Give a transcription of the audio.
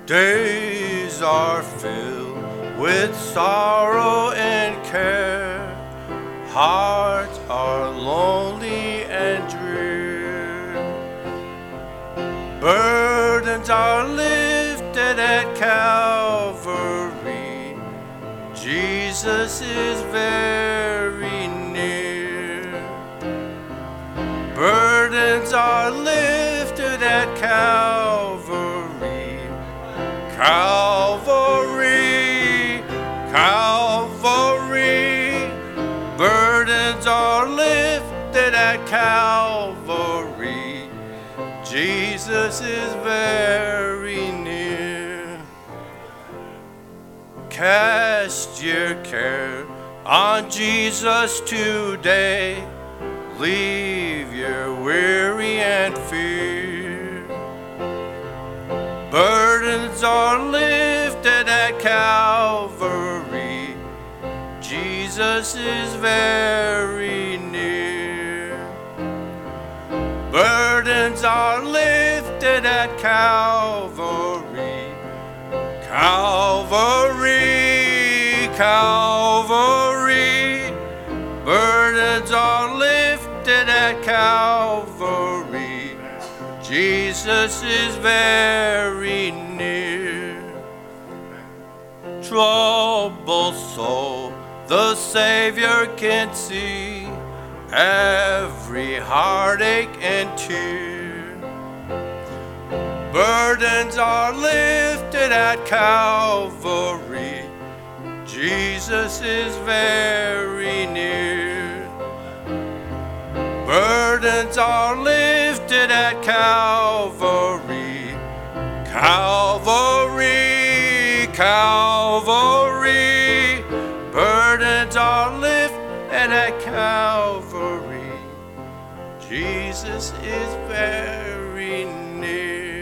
Days are filled with sorrow and care. Hearts are lonely and drear. Burdens are lifted at Calvary. Jesus is very near. Burdens are lifted at Calvary. Calvary, Calvary, burdens are lifted at Calvary. Jesus is very near. Cast your care on Jesus today. Leave your weary and fear. Burdens are lifted at Calvary. Jesus is very near. Burdens are lifted at Calvary. Calvary, Calvary. Burdens are lifted at Calvary. Jesus is very near. Troubled soul, the Savior can see every heartache and tear. Burdens are lifted at Calvary. Jesus is very near. Burdens are lifted at Calvary. Calvary, Calvary. Burdens are lifted at Calvary. Jesus is very near.